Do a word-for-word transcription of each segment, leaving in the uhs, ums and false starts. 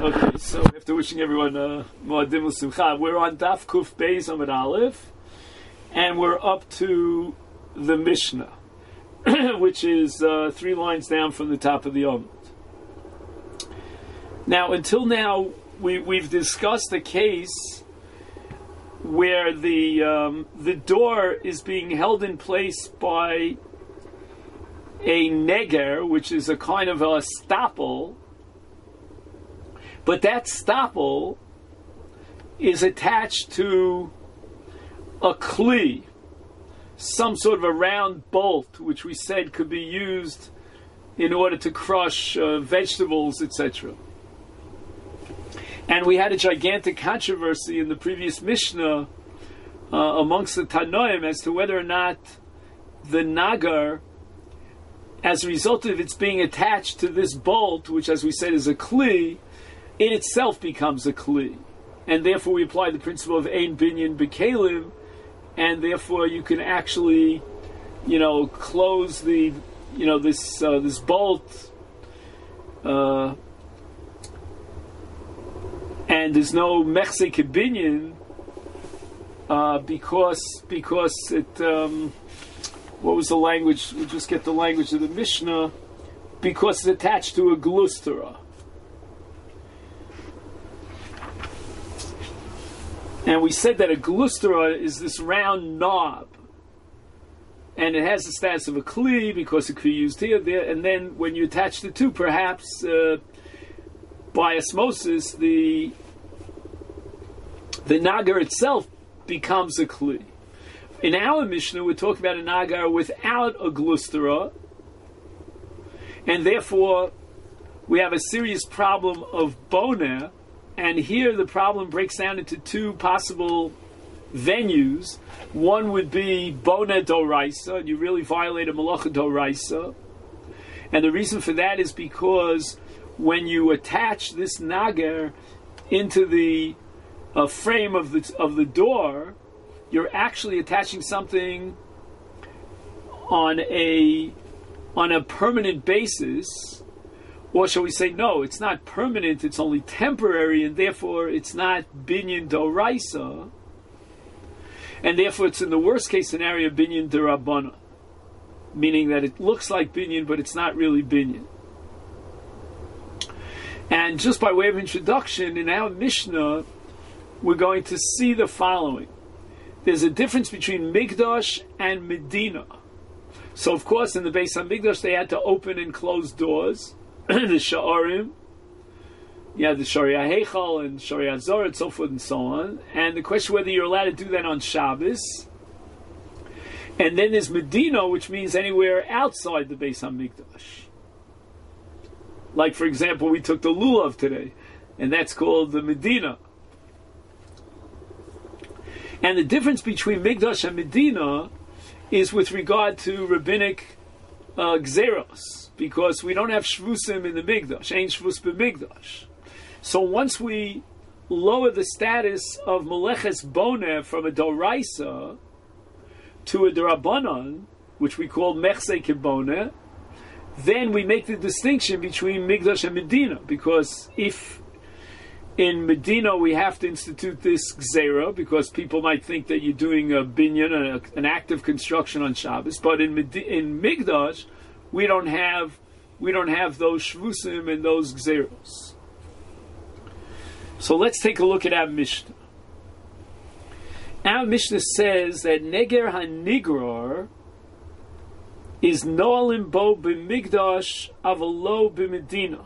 Okay, so after wishing everyone uh, Moadim L'Simcha, we're on Daf Kuf Beis Amud Aleph, and we're up to the Mishnah, which is uh, three lines down from the top of the Amud. Now, until now, we, we've discussed a case where the um, the door is being held in place by a neger, which is a kind of a stopple. But that stopple is attached to a kli, some sort of a round bolt, which we said could be used in order to crush uh, vegetables, et cetera. And we had a gigantic controversy in the previous Mishnah uh, amongst the Tanoim as to whether or not the nagar, as a result of its being attached to this bolt, which, as we said, is a kli, in itself becomes a kli, and therefore we apply the principle of ein binyan b'kelim, and therefore you can actually, you know, close the, you know, this uh, this bolt, uh, and there's no mechse kebinyan uh, because because it. Um, what was the language? We'll just get the language of the Mishnah, because it's attached to a glustera. And we said that a glustera is this round knob, and it has the status of a kli because it could be used here, there, and then when you attach the two, perhaps uh, by osmosis, the the nagar itself becomes a kli. In our Mishnah, we're talking about a nagar without a glustera, and therefore we have a serious problem of boner. And here the problem breaks down into two possible venues. One would be Boneh Doraisa, and you really violate a Malacha Doraisa. And the reason for that is because when you attach this nagar into the uh, frame of the of the door, you're actually attaching something on a on a permanent basis. Or shall we say, no, it's not permanent, it's only temporary, and therefore it's not binyan doraisa, and therefore it's in the worst case scenario binyan derabana, meaning that it looks like binyan, but it's not really binyan. And just by way of introduction, in our Mishnah, we're going to see the following. There's a difference between Migdash and Medina. So of course in the Beis HaMikdash they had to open and close doors, the Sha'arim, you have the Sharia Heichal and Sharia Zor and so forth and so on. And the question whether you're allowed to do that on Shabbos. And then there's Medina, which means anywhere outside the Beis HaMikdash. Like, for example, we took the Lulav today, and that's called the Medina. And the difference between Migdash and Medina is with regard to rabbinic uh, Gzeros, because we don't have shvusim in the Migdash, ain't shvus b'Migdash. So once we lower the status of Meleches Boneh from a Doraisa to a Derabanan, which we call Mechse Kiboneh, then we make the distinction between Migdash and Medina, because if in Medina we have to institute this Gzera, because people might think that you're doing a binyan, an active construction on Shabbos, but in Med- in Migdash we don't have we don't have those shvusim and those gzeros. So let's take a look at our Mishnah. Our Mishnah says that Neger HaNigrar is noalim bo b'migdash avalo b'medina.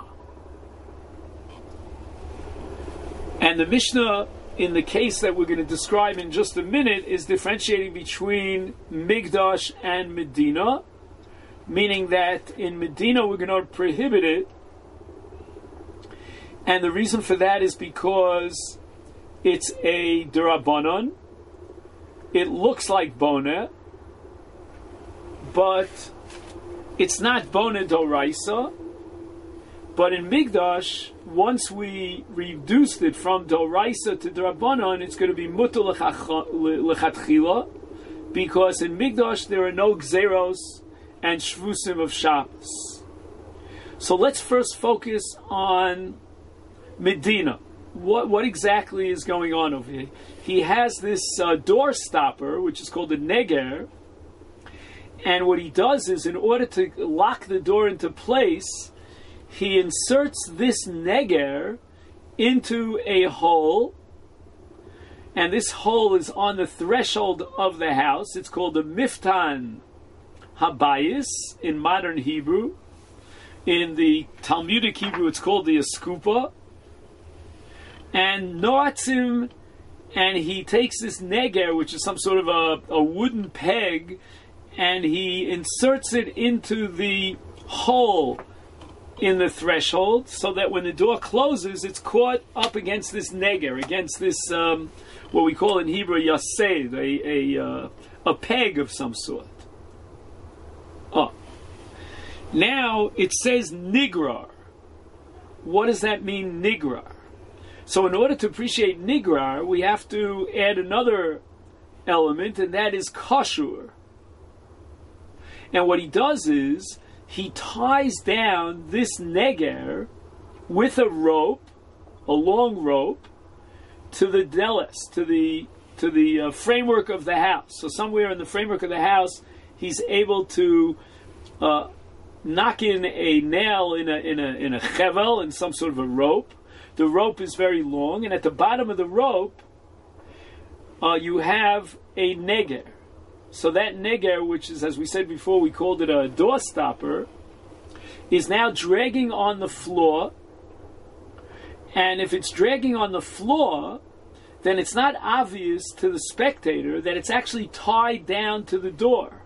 And the Mishnah, in the case that we're going to describe in just a minute, is differentiating between Migdash and Medina, meaning that in Medina we're going to prohibit it, and the reason for that is because it's a Derabanan, it looks like Boneh, but it's not Boneh Doraisa. But in Migdash, once we reduced it from Doraisa to Derabanan, it's going to be Mutter Lechatchila, because in Migdash there are no Gzeros and Shvusim of Shabbos. So let's first focus on Medina. What what exactly is going on over here? He has this uh, door stopper, which is called a neger, and what he does is, in order to lock the door into place, he inserts this neger into a hole, and this hole is on the threshold of the house. It's called the Miftan Habayis in modern Hebrew. In the Talmudic Hebrew, it's called the Askupa. And Noatzim, and he takes this neger, which is some sort of a, a wooden peg, and he inserts it into the hole in the threshold, so that when the door closes, it's caught up against this neger, against this, um, what we call in Hebrew, yased, a, a, uh, a peg of some sort. Oh. Now, it says nigrar. What does that mean, nigrar? So in order to appreciate nigrar, we have to add another element, and that is kashur. And what he does is, he ties down this neger with a rope, a long rope, to the delis, to the to the uh, framework of the house. So somewhere in the framework of the house, he's able to uh, knock in a nail in a in a in a chevel, in some sort of a rope. The rope is very long, and at the bottom of the rope, uh, you have a neger. So that neger, which is, as we said before, we called it a door stopper, is now dragging on the floor. And if it's dragging on the floor, then it's not obvious to the spectator that it's actually tied down to the door.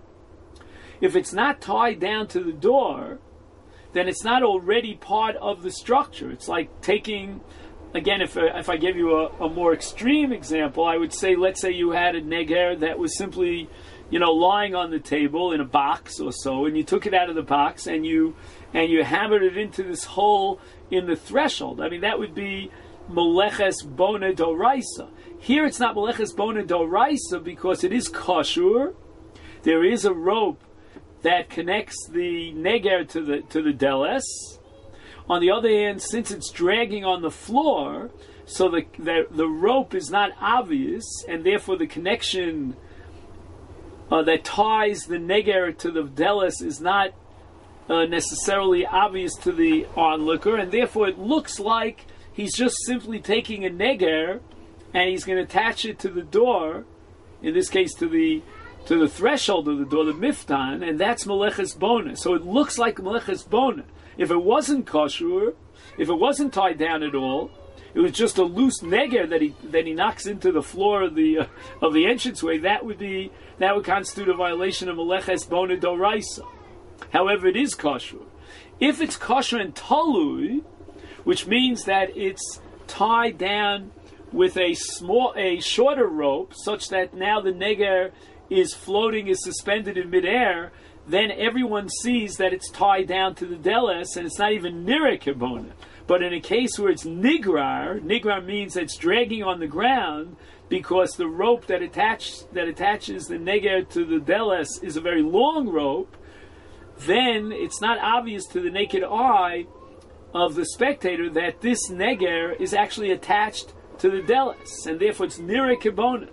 If it's not tied down to the door, then it's not already part of the structure. It's like taking, again, if, if I give you a, a more extreme example, I would say, let's say you had a neger that was simply, you know, lying on the table in a box or so, and you took it out of the box and you and you hammered it into this hole in the threshold. I mean, that would be Meleches Bona Doraisa. Here it's not Meleches Bona Doraisa because it is kashur. There is a rope that connects the neger to the to the deles. On the other hand, since it's dragging on the floor, so the the, the rope is not obvious, and therefore the connection uh, that ties the neger to the deles is not uh, necessarily obvious to the onlooker, and therefore it looks like he's just simply taking a neger and he's going to attach it to the door, in this case to the to the threshold of the door, the miftan, and that's Meleches Bona. So it looks like Meleches Bona. If it wasn't kashur, if it wasn't tied down at all, it was just a loose neger that he that he knocks into the floor of the uh, of the entranceway, that would be that would constitute a violation of Meleches Bona Doraisa. However, it is kashur. If it's kashur and talui, which means that it's tied down with a small, a shorter rope, such that now the neger is floating, is suspended in midair, then everyone sees that it's tied down to the deles, and it's not even nira kibona. But in a case where it's nigrar, nigrar means that it's dragging on the ground because the rope that attach, that attaches the neger to the deles is a very long rope, then it's not obvious to the naked eye of the spectator that this neger is actually attached to the deles, and therefore it's nira kibona.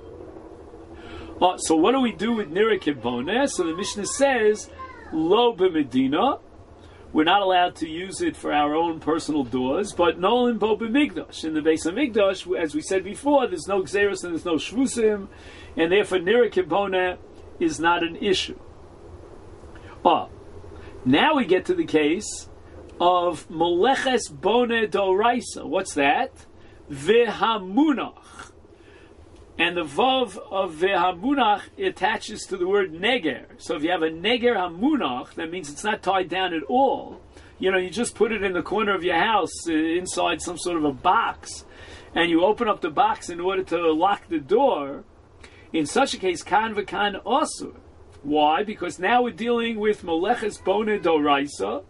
Uh, so what do we do with nira kibona? So the Mishnah says, lo b'medina, we're not allowed to use it for our own personal doors, but nolan bo b'migdash. In the Beis HaMikdash, as we said before, there's no gzeros and there's no shvusim, and therefore nira kibona is not an issue. Uh, now we get to the case of Meleches Bona Doraisa. What's that? Vehamunach. And the vav of vehamunach attaches to the word neger. So if you have a neger hamunach, that means it's not tied down at all. You know, you just put it in the corner of your house, uh, inside some sort of a box, and you open up the box in order to lock the door. In such a case, kan v'kan osur. Why? Because now we're dealing with Meleches Bona Doraisa,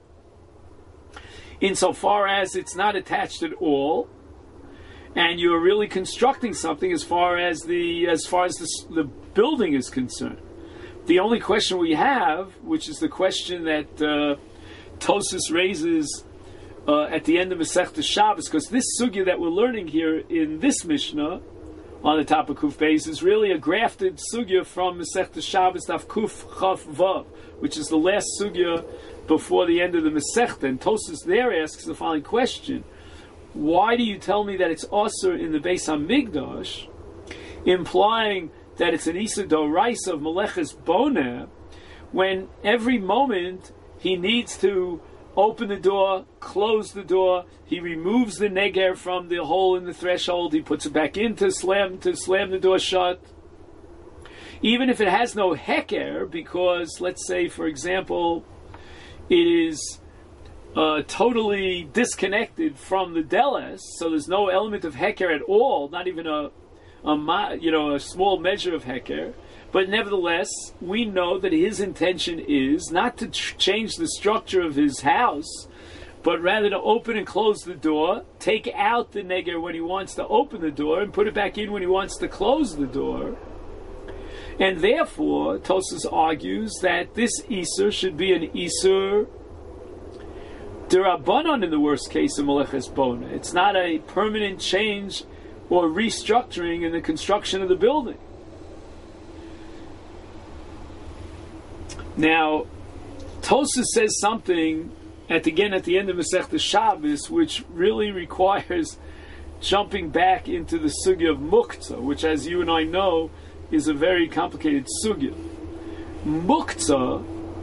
insofar as it's not attached at all, and you're really constructing something as far as the as far as the, the building is concerned. The only question we have, which is the question that uh, Tosfos raises uh, at the end of Masechta Shabbos, because this sugya that we're learning here in this Mishnah on the top of Kuf Beis is really a grafted sugya from Masechta Shabbos Daf Kuf Chav Vav, which is the last sugya before the end of the Masechta. And Tosfos there asks the following question: why do you tell me that it's also in the Beis HaMikdash, implying that it's an Isa Doraisa of Meleches Boneh, when every moment he needs to open the door, close the door, he removes the neger from the hole in the threshold, he puts it back in to slam, to slam the door shut. Even if it has no heker, because let's say, for example, it is uh, totally disconnected from the deles, so there's no element of heker at all, not even a, a you know a small measure of heker. But nevertheless, we know that his intention is not to ch- change the structure of his house, but rather to open and close the door, take out the neger when he wants to open the door, and put it back in when he wants to close the door. And therefore, Tosfos argues that this Isur should be an Isur D'Rabbanan in the worst case of Meleches Boneh. It's not a permanent change or restructuring in the construction of the building. Now, Tosfos says something at again at the end of Masechta Shabbos, which really requires jumping back into the sugya of muktzah, which, as you and I know, is a very complicated sugya. Muktzah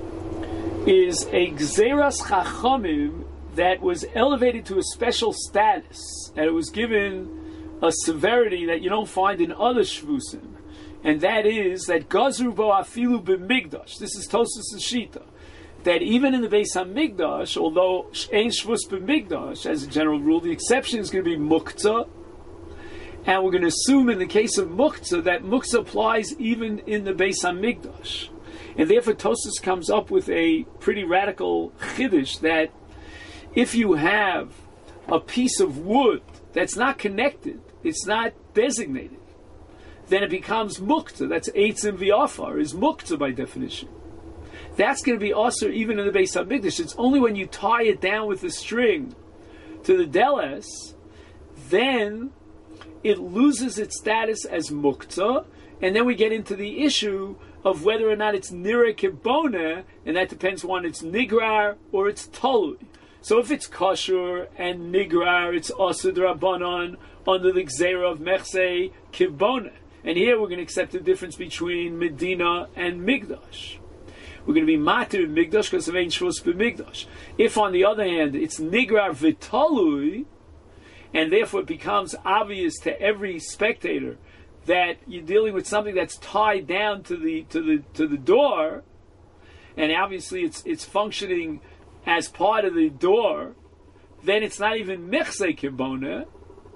is a gzeras chachamim that was elevated to a special status, and it was given a severity that you don't find in other shvusim. And that is that Gazru bo afilu b'migdash. This is Tosfos' shita. That even in the Beis HaMikdash, although ein shvus b'migdash, as a general rule, the exception is going to be muktzah. And we're going to assume in the case of muktzah that muktzah applies even in the Beis HaMikdash. And therefore Tosfos comes up with a pretty radical chiddush that if you have a piece of wood that's not connected, it's not designated, then it becomes muktzah. That's eitzim v'afar, is muktzah by definition. That's going to be also even in the Beis HaMikdash. It's only when you tie it down with a string to the deles, then it loses its status as muktzah, and then we get into the issue of whether or not it's nira kiboneh, and that depends on it's nigrar or it's talui. So if it's kosher and nigrar, it's asur d'Rabbanan under the gzeira of mechsei kiboneh. And here we're going to accept the difference between Medina and Migdash. We're going to be matir in Migdash because of ein shvus b'migdash. If, on the other hand, it's nigrar v'talui, and therefore it becomes obvious to every spectator that you're dealing with something that's tied down to the to the to the door, and obviously it's it's functioning as part of the door, then it's not even mechsei kiboneh,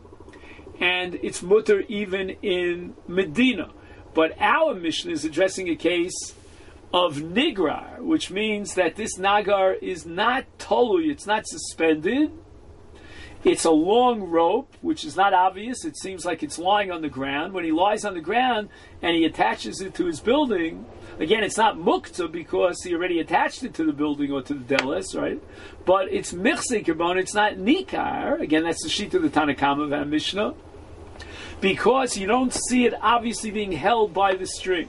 and it's mutter even in Medina. But our Mishnah is addressing a case of nigrar, which means that this nagar is not tolui, it's not suspended. It's a long rope, which is not obvious. It seems like it's lying on the ground. When he lies on the ground and he attaches it to his building, again, it's not muktzah because he already attached it to the building or to the deles, right? But it's michsei kibon, it's not nikar. Again, that's the sheet of the Tanna Kama of our Mishnah, because you don't see it obviously being held by the string.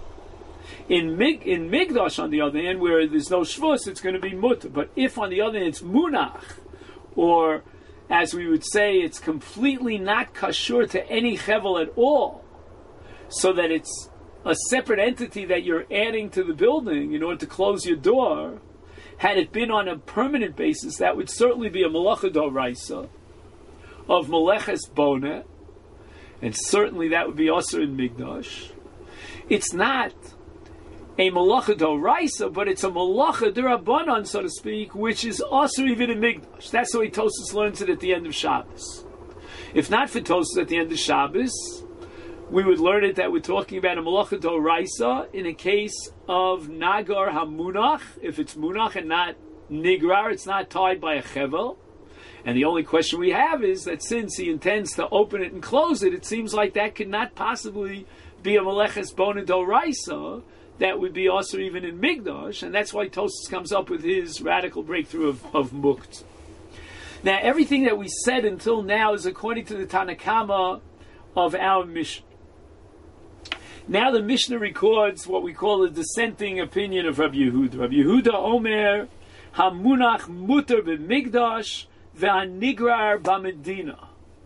In Mig, in Migdash, on the other hand, where there's no shvus, it's going to be mutter. But if, on the other hand, it's munach, or as we would say, it's completely not kashur to any chevel at all, so that it's a separate entity that you're adding to the building in order to close your door, had it been on a permanent basis, that would certainly be a malacha d'oraisa of meleches boneh, and certainly that would be also in Migdash. It's not a malacha d'oraisa, but it's a malacha d'Rabbanan, so to speak, which is also even in Migdash. That's the way Tosfos learns it at the end of Shabbos. If not for Tosfos at the end of Shabbos, we would learn it that we're talking about a malacha d'oraisa in a case of nagar hamunach. If it's munach and not nigrar, it's not tied by a chevel. And the only question we have is that since he intends to open it and close it, it seems like that could not possibly be a meleches boneh d'oraisa. That would be also even in Migdash, and that's why Tosfos comes up with his radical breakthrough of, of mukt. Now, everything that we said until now is according to the Tanakama of our Mishnah. Now the Mishnah records what we call the dissenting opinion of Rabbi Yehuda. Rabbi Yehuda Omer, Hamunach muter b'migdash ve'anigrar b'medina.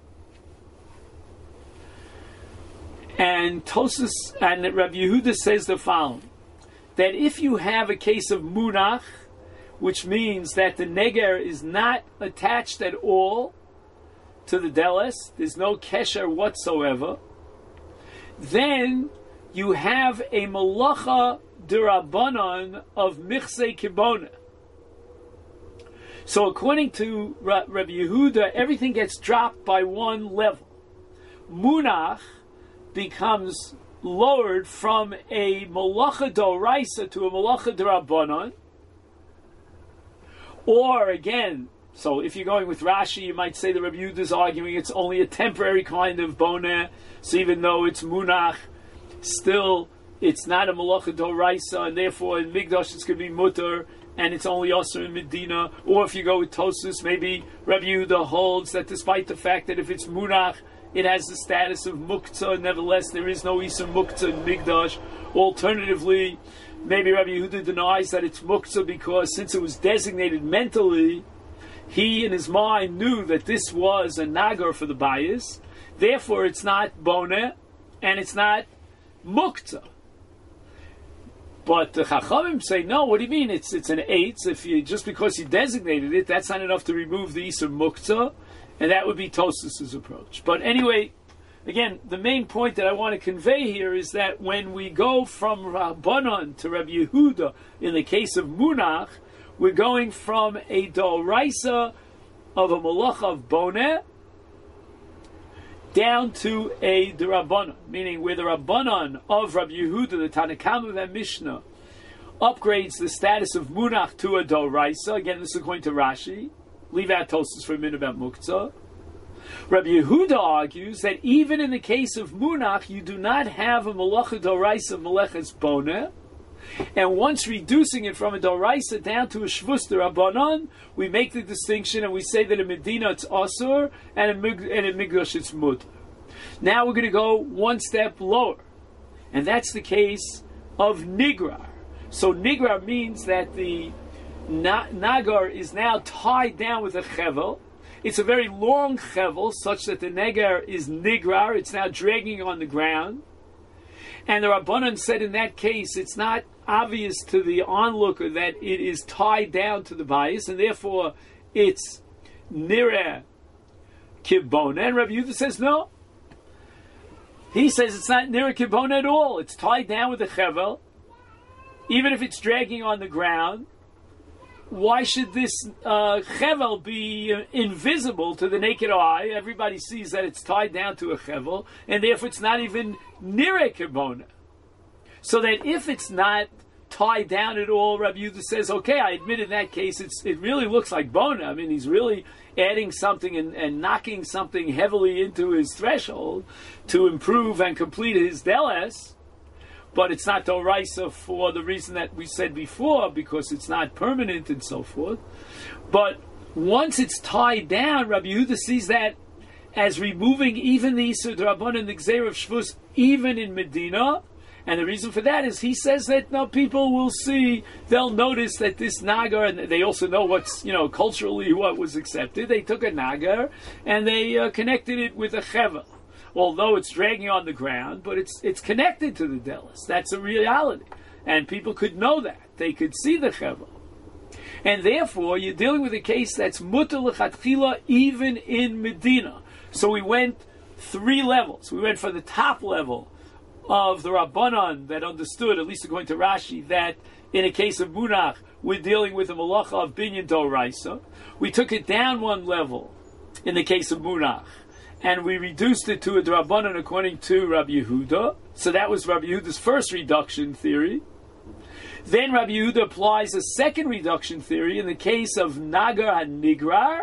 And Tosas and Rabbi Yehuda says the following, that if you have a case of munach, which means that the neger is not attached at all to the deles, there's no kesher whatsoever, then you have a malacha d'Rabbanan of michse kibona. So according to Rabbi Yehuda, everything gets dropped by one level. Munach becomes lowered from a malacha d'oraisa to a malacha d'Rabbanan. Or again, so if you're going with Rashi, you might say that Rabbi Yehuda is arguing it's only a temporary kind of boneh. So even though it's munach, still it's not a malacha d'oraisa, and therefore in Migdash it's going to be mutter, and it's only also in Medina. Or if you go with Tosfos, maybe Rabbi Yehuda holds that despite the fact that if it's munach, it has the status of muktzah, nevertheless there is no isur muktzah in Migdash. Alternatively, maybe Rabbi Yehuda denies that it's muktzah because since it was designated mentally, he in his mind knew that this was a nagar for the bias, therefore it's not boneh, and it's not muktzah. But the Chachamim say, no, what do you mean? It's it's an eitz. If you just because you designated it, that's not enough to remove the isur muktzah, and that would be Tosfos' approach. But anyway, again, the main point that I want to convey here is that when we go from Rabbanan to Rabbi Yehuda, in the case of munach, we're going from a d'oraisa of a malacha of boneh down to a d'Rabbanan, meaning where the Rabbanan of Rabbi Yehuda, the Tanakama of that Mishnah, upgrades the status of munach to a d'oraisa. Again, this is according to Rashi. Leave out Tosfos for a minute about muktzah. Rabbi Yehuda argues that even in the case of munach, you do not have a malacha d'oraisa malachas boneh, and once reducing it from a d'oraisa down to a shvus d'Rabbanan, we make the distinction and we say that in Medina it's asur and in, Mig- and in Migdash it's mutter. Now we're going to go one step lower, and that's the case of nigrar. So nigrar means that the na- nagar is now tied down with a chevel. It's a very long chevel, such that the neger is nigrar, it's now dragging on the ground. And the Rabbanan said in that case, it's not obvious to the onlooker that it is tied down to the bias, and therefore it's nireh kibona. And Rabbi Yehuda says no. He says it's not nireh kibona at all. It's tied down with a chevel, even if it's dragging on the ground. Why should this uh, chevel be uh, invisible to the naked eye? Everybody sees that it's tied down to a chevel, and therefore it's not even nireh kibona. So that if it's not tied down at all, Rabbi Yehuda says, okay, I admit in that case it's it really looks like bona. I mean, he's really adding something and, and knocking something heavily into his threshold to improve and complete his deles. But it's not d'oraisa for the reason that we said before, because it's not permanent and so forth. But once it's tied down, Rabbi Yehuda sees that as removing even the isur d'Rabbanan and the gzeira of shvus, even in Medina. And the reason for that is he says that no, people will see, they'll notice that this nagar, and they also know what's, you know, culturally what was accepted. They took a nagar and they uh, connected it with a chevel. Although it's dragging on the ground, but it's it's connected to the delis. That's a reality. And people could know that. They could see the chevel. And therefore, you're dealing with a case that's mutar l'chatchila even in Medina. So we went three levels. We went for the top level of the Rabbanan that understood, at least according to Rashi, that in a case of munach, we're dealing with a malacha of binyan d'oraisa. We took it down one level in the case of munach, and we reduced it to a d'Rabbanan according to Rabbi Yehuda. So that was Rabbi Yehuda's first reduction theory. Then Rabbi Yehuda applies a second reduction theory in the case of nagar ha-nigrar,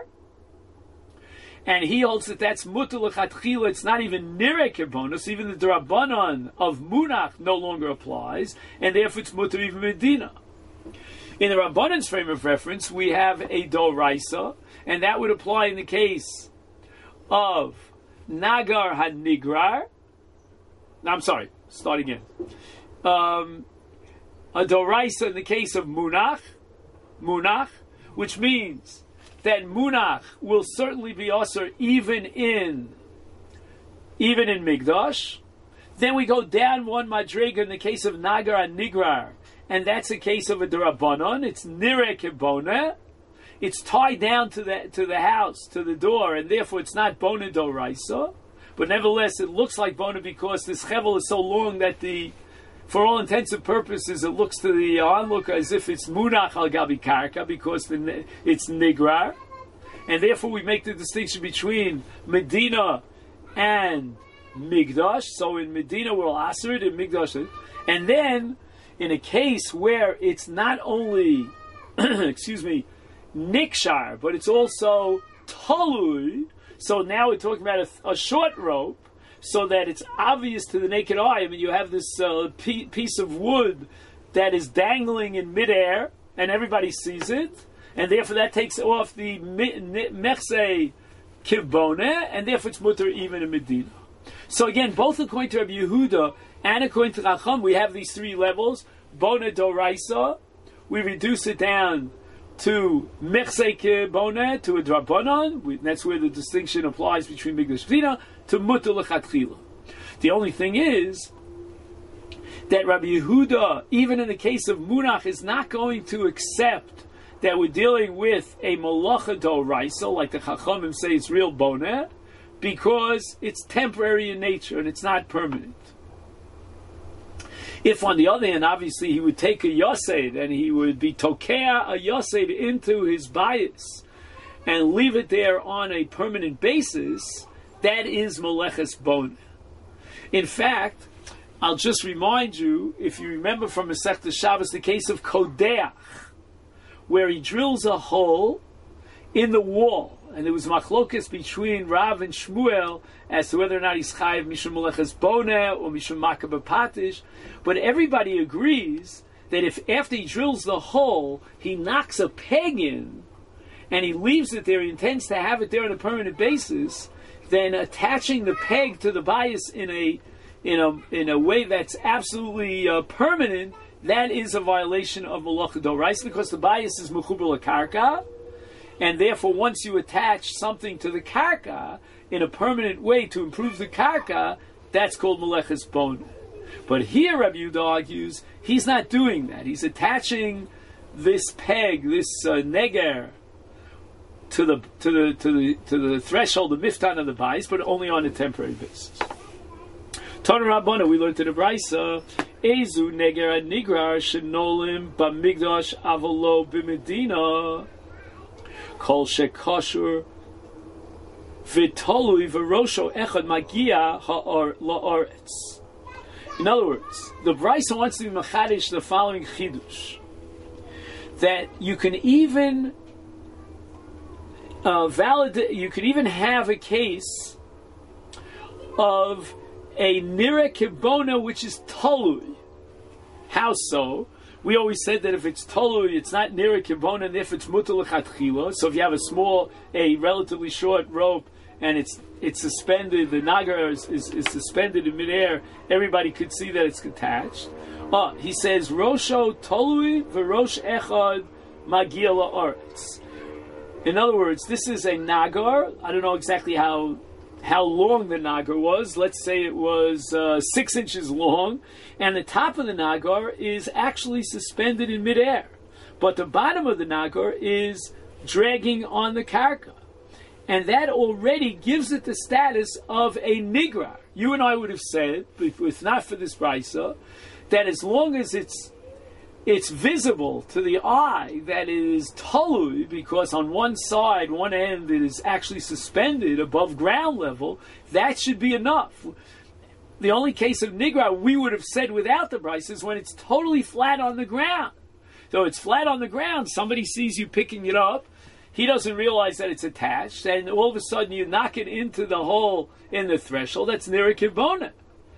and he holds that that's mutar l'chatchila. It's not even nireh kibona, so even the d'Rabbanan of munach no longer applies, and therefore it's mutar even Medina. In the Rabbanan's frame of reference, we have a doraisa, and that would apply in the case of nagar hanigrar. I'm sorry, start again. Um, a doraisa in the case of munach, munach, which means that munach will certainly be asur even in even in migdash. Then we go down one madrega in the case of nagar hanigrar, and that's a case of a derabanan. It's nireh kibona. It's tied down to the to the house, to the door, and therefore it's not bona doraisa. But nevertheless, it looks like bona because this chevel is so long that the, for all intents and purposes, it looks to the onlooker as if it's munach al gabi karka because the, it's nigrar, and therefore we make the distinction between Medina and Migdash. So in Medina we'll aser it, in Migdash, and then in a case where it's not only, excuse me, nikshar, but it's also talui. So now we're talking about a, a short rope, so that it's obvious to the naked eye. I mean, you have this uh, p- piece of wood that is dangling in midair, and everybody sees it, and therefore that takes off the mechse kibone, and therefore it's mutter even in Medina. So again, both according to Rabbi Yehuda and according to Chacham, we have these three levels. Bona doraisa, we reduce it down to mechse kibone, to a drabanan. That's where the distinction applies between Migdash and Medina, to mutter lechatchila. The only thing is that Rabbi Yehuda, even in the case of munach, is not going to accept that we're dealing with a malacha doraisa, like the Chachamim say it's real boneh, because it's temporary in nature and it's not permanent. If, on the other hand, obviously he would take a yosed and he would be tokea a yosed into his bias and leave it there on a permanent basis, that is meleches boneh. In fact, I'll just remind you, if you remember from Masechta Shabbos, the case of Kodeach, where he drills a hole in the wall, and there was machlokas between Rav and Shmuel as to whether or not he's chayiv mishum meleches boneh or mishum makabah patish, but everybody agrees that if after he drills the hole, he knocks a peg in, and he leaves it there, he intends to have it there on a permanent basis, then attaching the peg to the bias in a in a in a way that's absolutely uh, permanent, that is a violation of malacha doraisa, because the bias is mechuber lekarka, and therefore once you attach something to the karka in a permanent way to improve the karka, that's called meleches boneh. But here Rabbi Yehuda argues he's not doing that. He's attaching this peg, this uh, neger, to the to the to the to the threshold, the miftan of the bias, but only on a temporary basis. Tana Rabbana, we learned in the Brisa, Ezu neger nigrar shenolim b'migdash avolo b'medina kol shekashur v'tolui v'rosho echad magia ha'or la'aretz. In other words, the Brisa wants to be machadish the following chidush, that you can even uh, validate, you could even have a case of a nireh kibona which is tolui. How so? We always said that if it's tolui, it's not nireh kibona, and if it's mutar lechatchila. So if you have a small, a relatively short rope, and it's it's suspended, the nagar is, is, is suspended in midair, everybody could see that it's attached. Oh, he says, Rosho tolui v'rosh echad magia la'aretz. In other words, this is a nagar. I don't know exactly how how long the nagar was. Let's say it was uh, six inches long, and the top of the nagar is actually suspended in midair, but the bottom of the nagar is dragging on the karka. And that already gives it the status of a nigrar. You and I would have said, if not for this brisa, that as long as it's it's visible to the eye that it is tolui, because on one side, one end, it is actually suspended above ground level, that should be enough. The only case of nigrar we would have said without the brisa is when it's totally flat on the ground. So it's flat on the ground, somebody sees you picking it up, he doesn't realize that it's attached, and all of a sudden you knock it into the hole in the threshold. That's nireh kibona.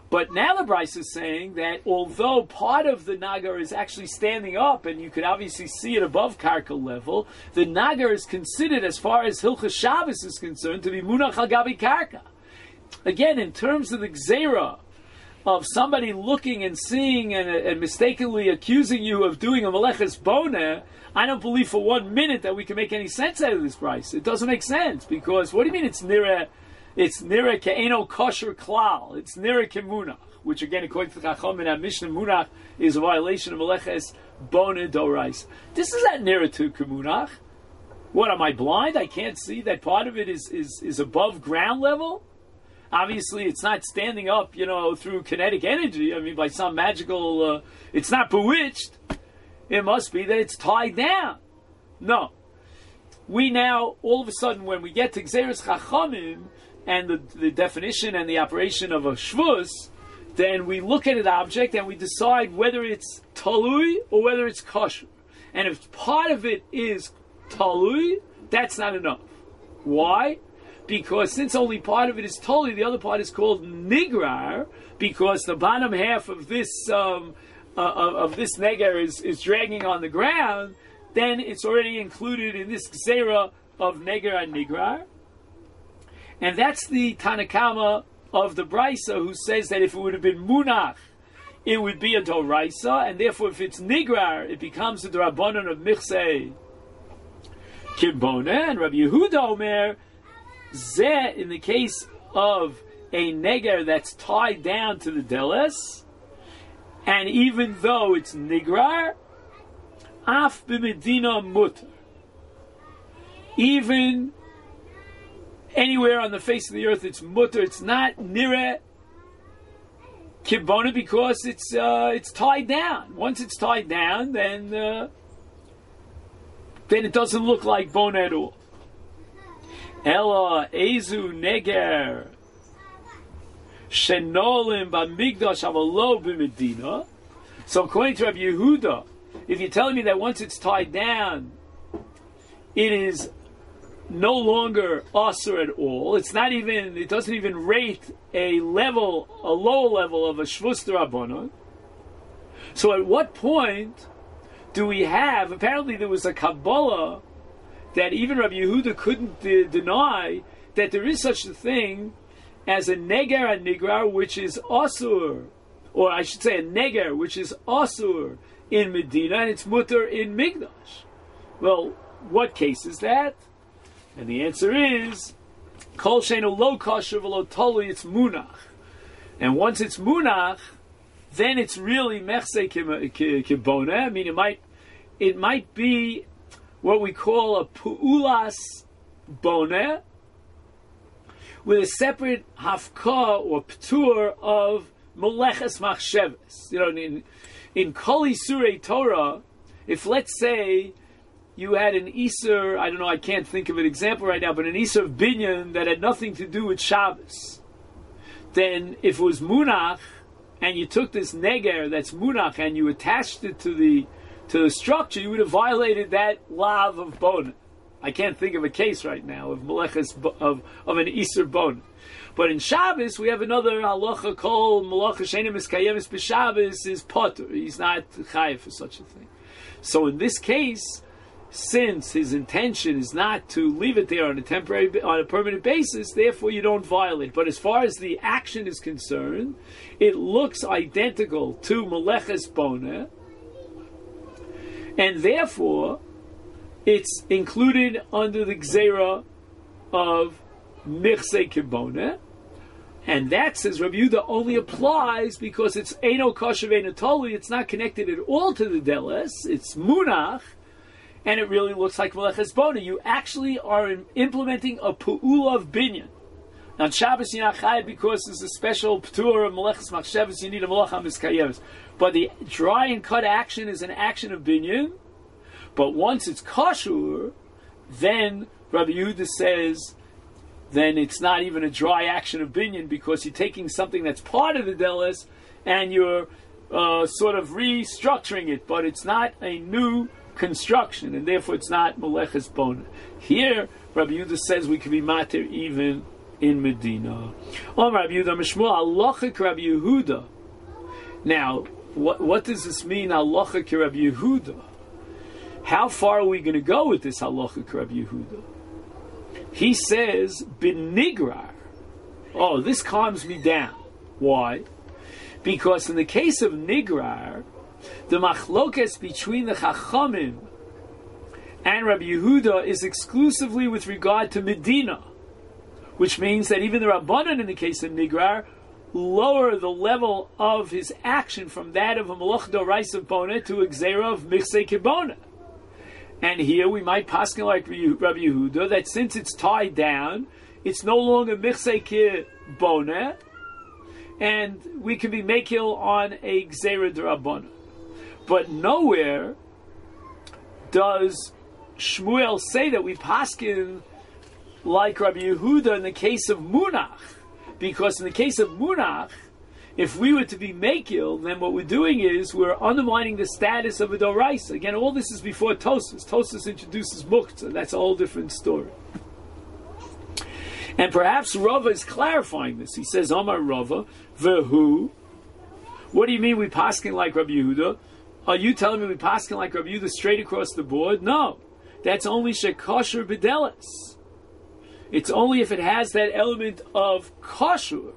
But now the Bryce is saying that although part of the Nagar is actually standing up, and you could obviously see it above Karka level, the Nagar is considered, as far as Hilchas Shabbos is concerned, to be Munach al Gabi Karka. Again, in terms of the Gzeira of somebody looking and seeing and, and mistakenly accusing you of doing a Meleches Boneh, I don't believe for one minute that we can make any sense out of this Bryce. It doesn't make sense, because what do you mean it's Nira? It's nira ke'eno kosher klal. It's nira ke'munach, which again, according to Chacham in our Mishnah, munach is a violation of meleches boneh dorais. This is not nira to ke'munach. What, am I blind? I can't see that part of it is, is, is above ground level? Obviously, it's not standing up, you know, through kinetic energy. I mean, by some magical, uh, it's not bewitched. It must be that it's tied down. No. We now, all of a sudden, when we get to Gzeres Chachamim, and the, the definition and the operation of a shvus, then we look at an object and we decide whether it's talui or whether it's kosher. And if part of it is talui, that's not enough. Why? Because since only part of it is talui, the other part is called nigrar, because the bottom half of this um, uh, of this negar is, is dragging on the ground, then it's already included in this gzera of negar and nigrar. And that's the Tanakama of the Brisa, who says that if it would have been Munach, it would be a Doraisa, and therefore if it's Nigrar, it becomes a Drabonon of Michsei Kibbona. And Rabbi Yehuda Omer, Zeh, in the case of a Neger that's tied down to the Deles, and even though it's Nigrar, Af b'Medina Mutter, even anywhere on the face of the earth, it's mutter. It's not nire kibbona, because it's uh, it's tied down. Once it's tied down, then uh, then it doesn't look like bona at all. Ella ezu neger shenolim b'migdash avalo b'medina. So according to Rabbi Yehuda, if you're telling me that once it's tied down, it is no longer asur at all. It's not even, it doesn't even rate a level, a lower level of a shvus d'Rabbanan. So at what point do we have, apparently there was a Kabbalah that even Rabbi Yehuda couldn't de- deny that there is such a thing as a neger and nigrar, which is asur, or I should say a neger, which is asur in Medina, and it's mutter in Migdash. Well, what case is that? And the answer is, Kol sheinu lo kosher v'lo tolui, it's munach. And once it's munach, then it's really mechse kibona. I mean, it might, it might be what we call a pu'ulas boneh, with a separate hafka or ptur of meleches machsheves. You know, in in Kol Isurei Torah, if let's say you had an Isur, I don't know, I can't think of an example right now, but an Isur of Binyan that had nothing to do with Shabbos, then if it was Munach, and you took this Neger that's Munach and you attached it to the to the structure, you would have violated that lav of Bona. I can't think of a case right now of Meleches, of, of an Isur Bona. But in Shabbos, we have another halacha called Malacha Shenim Miskayemis B'Shabbos is Potter. He's not chayav for such a thing. So in this case, since his intention is not to leave it there on a temporary, on a permanent basis, therefore you don't violate. But as far as the action is concerned, it looks identical to Meleches Boneh, and therefore it's included under the Gzeira of Michse Kiboneh, and that, says Rabbi Yehuda, only applies because it's Eino Kosher Ve'eino Toli, it's not connected at all to the Deles, it's Munach, and it really looks like Meleches Boneh. You actually are implementing a Pu'ula of Binyan. Now, on Shabbos you're not chayav because there's a special P'tur of Meleches Machshavos, you need a Melacha Miskayeves. But the dry and cut action is an action of Binyan, but once it's Kosher, then Rabbi Yehuda says, then it's not even a dry action of Binyan, because you're taking something that's part of the Deles and you're uh, sort of restructuring it, but it's not a new construction, and therefore it's not Meleches Boneh. Here, Rabbi Yehuda says we can be matir even in Medina. Om Rabbi Yehuda Mishmuel Halachic Rabbi Yehuda. Now, what what does this mean? Halachic Rabbi Yehuda. How far are we going to go with this Halachic Rabbi Yehuda? He says Binigrar. Oh, this calms me down. Why? Because in the case of Nigrar, the machlokes between the Chachamim and Rabbi Yehuda is exclusively with regard to Medina, which means that even the Rabbanan in the case of Nigrar lower the level of his action from that of a Malach Doraisa Bona to a Gzera of Michsei Kibona. And here we might paskin like Rabbi Yehuda that since it's tied down, it's no longer Michsei Kibona, and we can be Mekil on a Gzera D'Rabbanan. But nowhere does Shmuel say that we paskin like Rabbi Yehuda in the case of Munach. Because in the case of Munach, if we were to be Mekil, then what we're doing is we're undermining the status of a Doraisa. Again, all this is before Tosfos. Tosfos introduces Muktzah. That's a whole different story. And perhaps Rava is clarifying this. He says, Omar Rava, Vehu. What do you mean we paskin like Rabbi Yehuda? Are you telling me we paskin like Rabbi Yehuda straight across the board? No. That's only shekosher b'delis. It's only if it has that element of kosher.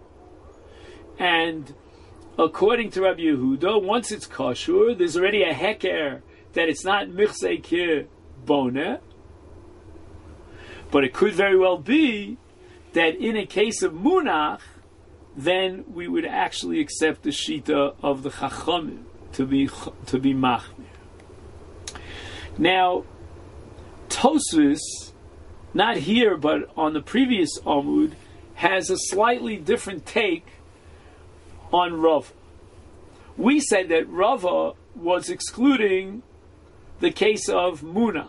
And according to Rabbi Yehuda, once it's kosher, there's already a heker that it's not michsei ki boneh. But it could very well be that in a case of munach, then we would actually accept the shita of the chachamim to be to be machmir. Now, Tosfos, not here but on the previous Amud, has a slightly different take on Rava. We said that Rava was excluding the case of munach.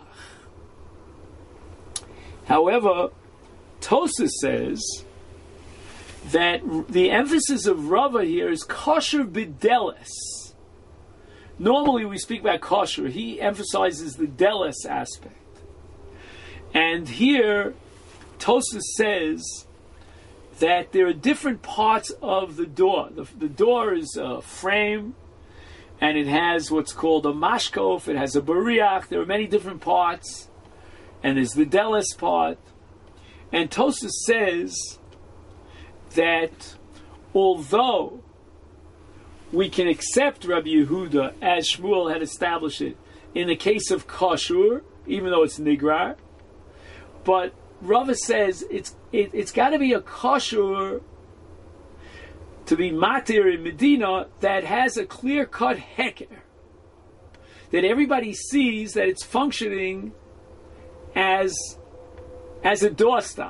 However, Tosfos says that the emphasis of Rava here is kosher b'delis. Normally we speak about kosher. He emphasizes the delis aspect. And here, Tosfos says that there are different parts of the door. The, the door is a frame, and it has what's called a mashkof, it has a bariach, there are many different parts, and there's the delis part. And Tosfos says that although we can accept Rabbi Yehuda as Shmuel had established it in the case of kosher, even though it's nigrar, but Rava says it's it, it's got to be a kosher to be matir in Medina that has a clear-cut heker, that everybody sees that it's functioning as as a doorstop.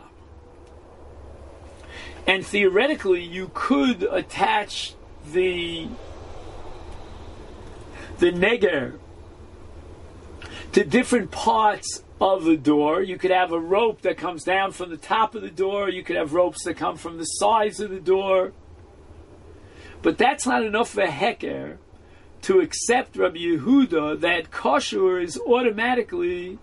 And theoretically, you could attach the the neger to different parts of the door. You could have a rope that comes down from the top of the door. You could have ropes that come from the sides of the door. But that's not enough of a heker to accept Rabbi Yehuda that kosher is automatically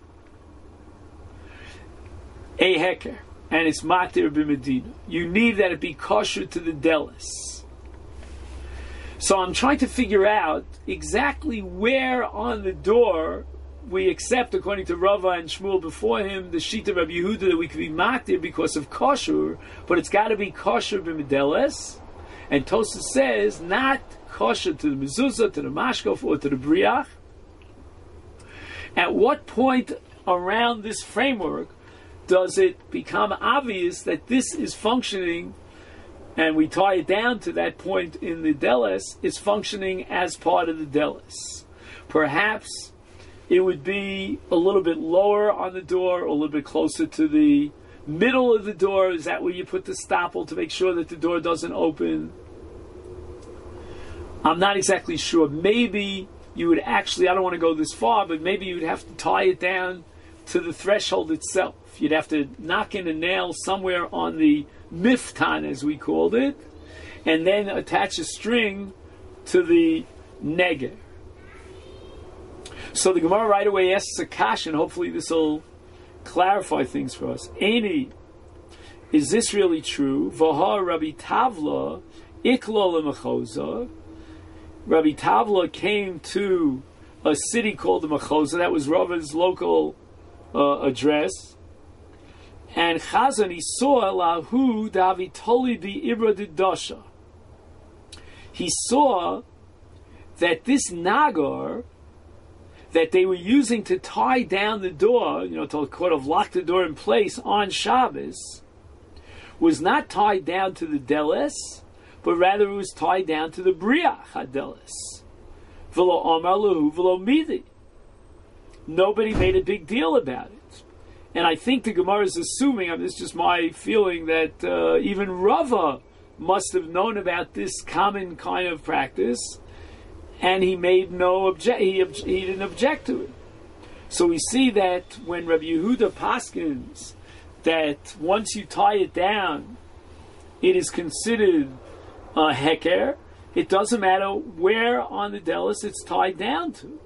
a heker, and it's matir b'Medina. You need that it be kosher to the delis. So I'm trying to figure out exactly where on the door we accept, according to Rava and Shmuel before him, the shita Rabbi Yehuda that we could be matir because of kosher, but it's got to be kosher b'Medeles. And Tosfos says not kosher to the mezuzah, to the mashkof, or to the briach. At what point around this framework does it become obvious that this is functioning, and we tie it down to that point in the delis, is functioning as part of the delis? Perhaps it would be a little bit lower on the door, or a little bit closer to the middle of the door. Is that where you put the stopple to make sure that the door doesn't open? I'm not exactly sure. Maybe you would actually, I don't want to go this far, but maybe you would have to tie it down to the threshold itself. You'd have to knock in a nail somewhere on the miftan, as we called it, and then attach a string to the neger. So the Gemara right away asks a kasha, and hopefully this will clarify things for us. Any is this really true? V'ha Rabbi Tavla iklo lemechoza. Rabbi Tavla came to a city called the Mechoza. That was Rava's local uh, address. And Chazan, he saw lahu davitoli bi ibra didasha. He saw that this nagar that they were using to tie down the door, you know, to kind of lock the door in place on Shabbos, was not tied down to the deles, but rather it was tied down to the briach hadeles. V'lo amar lahu v'lo midi. Nobody made a big deal about it. And I think the Gemara is assuming, I mean, it's just my feeling, that uh, even Rava must have known about this common kind of practice, and he made no object. He, ob- he didn't object to it. So we see that when Rabbi Yehuda paskins that once you tie it down, it is considered a heker. It doesn't matter where on the delis it's tied down to.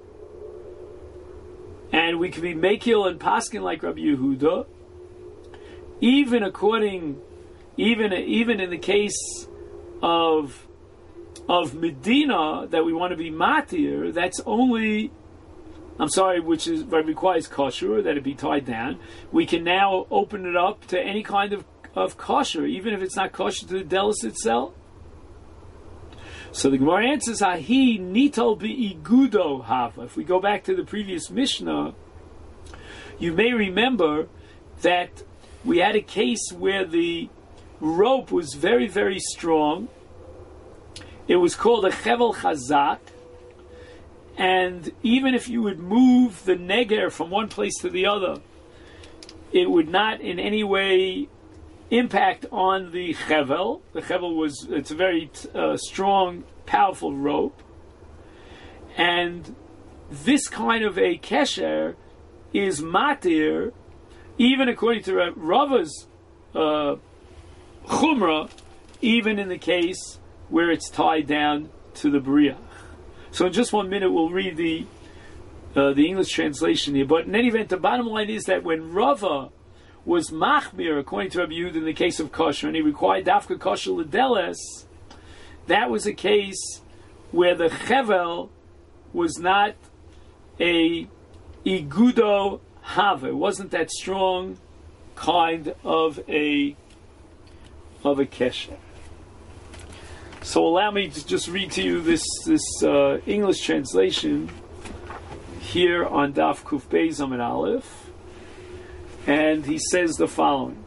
And we can be mekil and paskin like Rabbi Yehuda, even according, even even in the case of of Medina that we want to be matir. That's only, I'm sorry, which is what requires kosher, that it be tied down. We can now open it up to any kind of of kosher, even if it's not kosher to the delis itself. So the Gemara answers, Ahi nitol be'igudo hava. If we go back to the previous Mishnah, you may remember that we had a case where the rope was very, very strong. It was called a chevel chazak, and even if you would move the neger from one place to the other, it would not in any way impact on the chevel. The chevel was, it's a very uh, strong, powerful rope. And this kind of a kesher is matir, even according to Rava's uh, chumrah, even in the case where it's tied down to the briach. So in just one minute we'll read the uh, the English translation here. But in any event, the bottom line is that when Rava was machmir, according to Rabbi Yehuda, in the case of kosher, and he required dafka kosher ledeles, that was a case where the chevel was not a igudo hava. It wasn't that strong kind of a of a kesher. So allow me to just read to you this this uh, English translation here on Daf Kuf Beis Amud Aleph. And he says the following.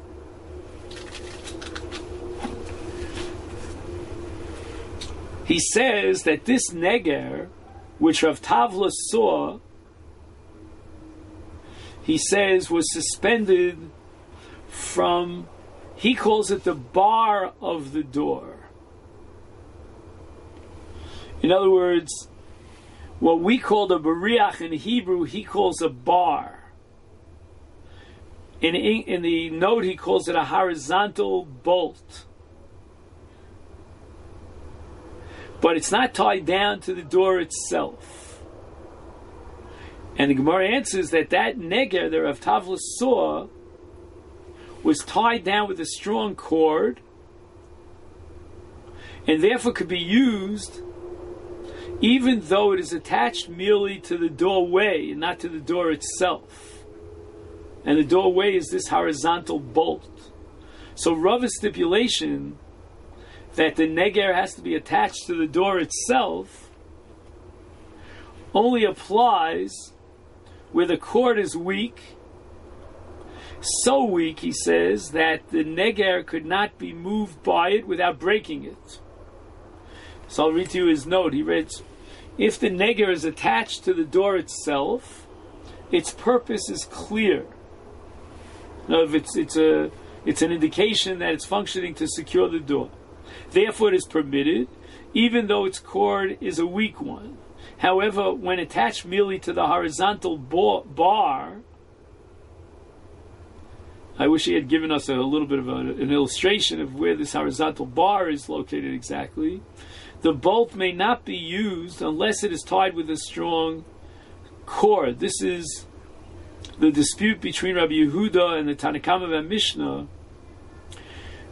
He says that this neger, which Rav Tavla saw, he says was suspended from, he calls it the bar of the door. In other words, what we call a bariach in Hebrew, he calls a bar. In, in the note, he calls it a horizontal bolt. But it's not tied down to the door itself. And the Gemara answers that that neger that Rav Tavla saw was tied down with a strong cord, and therefore could be used even though it is attached merely to the doorway and not to the door itself. And the doorway is this horizontal bolt. So Rava's stipulation that the neger has to be attached to the door itself only applies where the cord is weak, so weak, he says, that the neger could not be moved by it without breaking it. So I'll read to you his note. He reads, if the neger is attached to the door itself, its purpose is clear. Now, if it's it's a it's an indication that it's functioning to secure the door. Therefore, it is permitted, even though its cord is a weak one. However, when attached merely to the horizontal bar, I wish he had given us a little bit of a, an illustration of where this horizontal bar is located exactly. The bolt may not be used unless it is tied with a strong cord. This is the dispute between Rabbi Yehuda and the Tanakama and Mishnah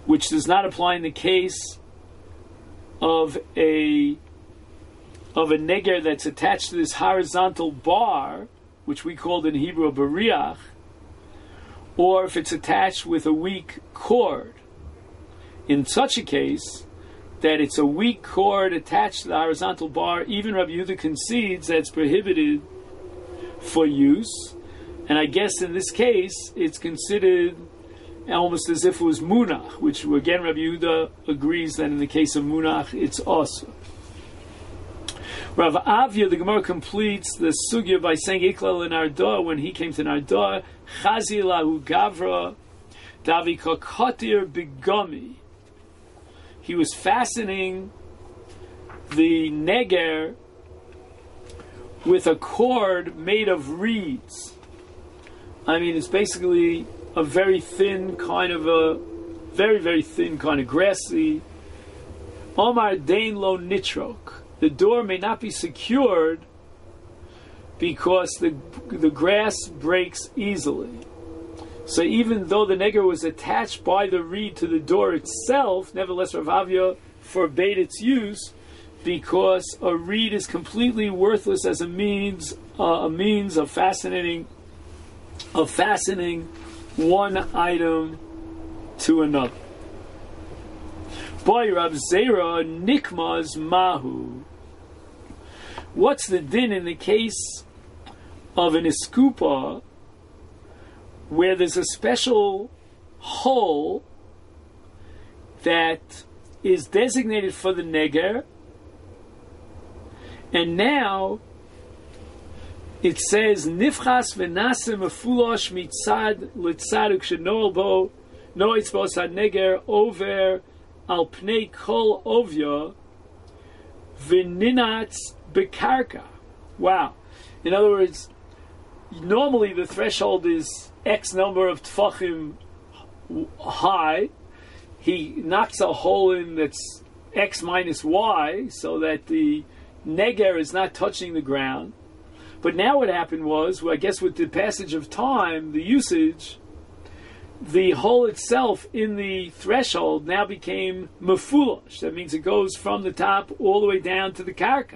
which does not apply in the case of a of a neger that's attached to this horizontal bar, which we called in Hebrew a bariach, or if it's attached with a weak cord. In such a case, that it's a weak cord attached to the horizontal bar, even Rabbi Yehuda concedes that it's prohibited for use. And I guess in this case, it's considered almost as if it was munach, which again Rabbi Yehuda agrees that in the case of munach, it's also. Rav Avia, the Gemara completes the sugya by saying Iklal in Arda, when he came to Arda, Chazi lahu gavra, davi kokotir bigami. He was fastening the neger with a cord made of reeds. I mean, it's basically a very thin kind of a, very, very thin kind of grassy. Omar dein lo nitrok. The door may not be secured because the the grass breaks easily. So even though the neger was attached by the reed to the door itself, nevertheless Rav Avia forbade its use because a reed is completely worthless as a means uh, a means of fascinating of fastening one item to another. Boy, Rav Zera nikmaz mahu. What's the din in the case of an iskupa where there's a special hole that is designated for the neger, and now it says nifchas v'nasem afulosh mitzad litzad ukshenol bo noitz bo sad neger over al pnei kol ovya v'ninatz bekarka. Wow. In other words, normally the threshold is X number of tfachim high. He knocks a hole in that's X minus Y so that the neger is not touching the ground. But now what happened was, well, I guess with the passage of time, the usage, the hole itself in the threshold now became mefulosh. That means it goes from the top all the way down to the karka.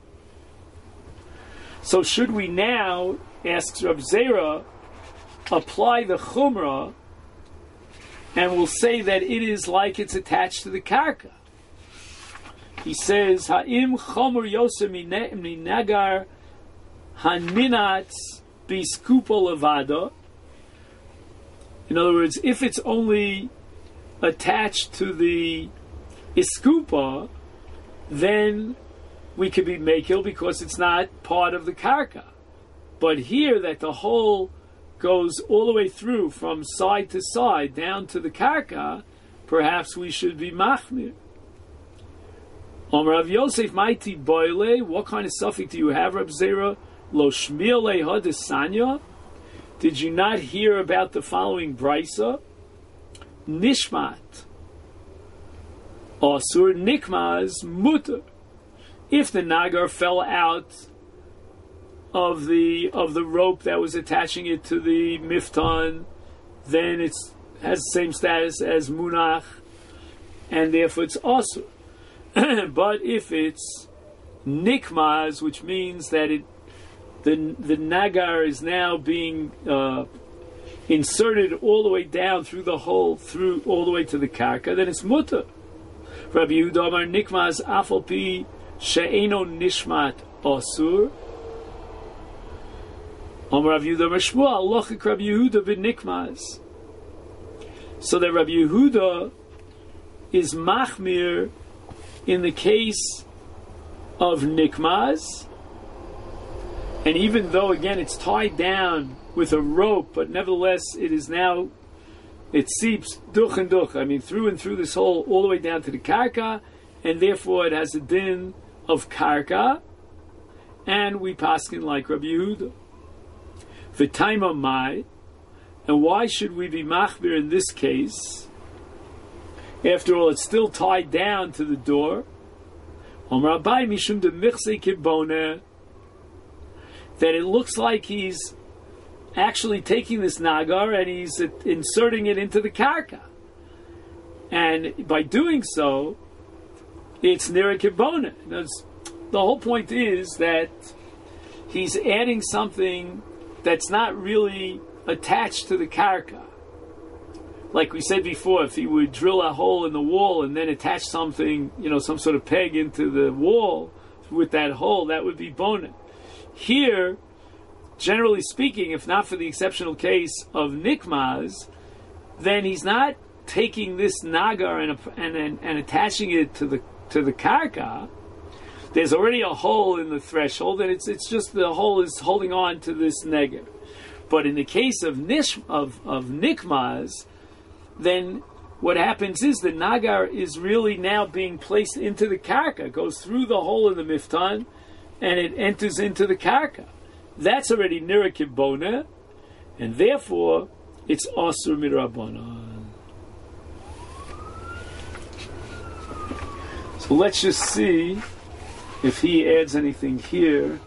So should we now, asks Rav Zera, apply the chumrah, and we'll say that it is like it's attached to the karka? He says, Ha'im chomer yosem minagar haninatz biskupo levada. In other words, if it's only attached to the iskupa, then we could be makil because it's not part of the karka. But here that the hole goes all the way through from side to side down to the karka, perhaps we should be machmir. Om Rav Yosef Maiti Boile, what kind of suffix do you have, Rav Zera? Lo shmir leha desanya? Did you not hear about the following brisa? Nishmat Asur nikmaz mutter. If the nagar fell out of the of the rope that was attaching it to the miftan, then it has the same status as munach, and therefore it's asur. But if it's nikmaz, which means that it the the nagar is now being uh, inserted all the way down through the hole, through all the way to the karka, then it's mutter. Rabbi Yehuda Amar nikmaz afal pi she'eno nishmat asur. Amar Rabbi Yehuda Amar Shmuel lochik Rabbi Yehuda b'nikmaz. So that Rabbi Yehuda is machmir in the case of nikmaz, and even though again it's tied down with a rope, but nevertheless it is now, it seeps duch and duch, I mean through and through this hole all the way down to the karka, and therefore it has a din of karka, and we paskin like Rabbi Yehuda. V'taima mai, and why should we be machmir in this case? After all, it's still tied down to the door. That it looks like he's actually taking this nagar and he's inserting it into the karka. And by doing so, it's nira kibona. The whole point is that he's adding something that's not really attached to the karka. Like we said before, if he would drill a hole in the wall and then attach something, you know, some sort of peg into the wall with that hole, that would be bona. Here, generally speaking, if not for the exceptional case of nikmaz, then he's not taking this nagar and and, and, and attaching it to the to the karka. There's already a hole in the threshold, and it's it's just the hole is holding on to this neger. But in the case of nish of of nikmaz, then what happens is the nagar is really now being placed into the karka, goes through the hole in the miftan, and it enters into the karka. That's already nira kibona, and therefore it's asur midrabanan. So let's just see if he adds anything here.